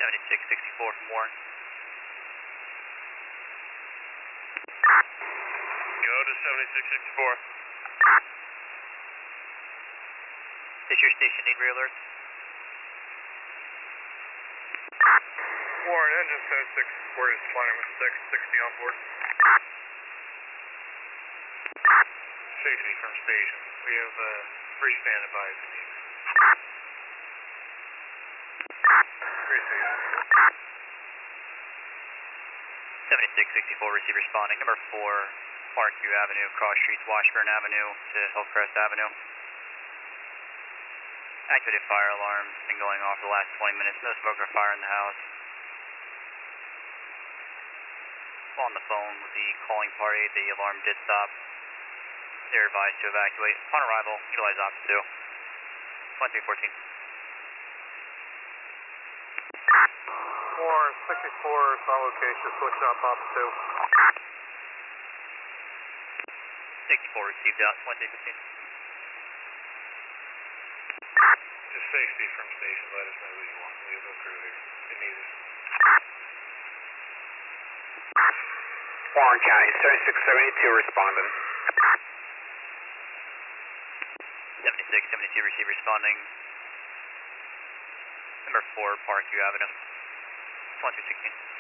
7664 from Warren. Go to 7664. Is your station need re-alerts? Warren, engine 7664 is flying with 660 on board. Safety from station. We have free standing by if you need. Free station. 7664 receive responding. Number 4, Parkview Avenue, cross streets Washburn Avenue to Hillcrest Avenue. Activated fire alarm, been going off for the last 20 minutes. No smoke or fire in the house. On the phone with the calling party, the alarm did stop. They're advised to evacuate. Upon arrival, utilize option 2. 2314. Warren, 64 is on location, switch off option 2. 64 received out, 2315. Just safety from station, let us know who you want. We have a crew here if you need us. Warren County, 7672 responding. 7672 receive responding. Number 4, Parkview Avenue. 2316.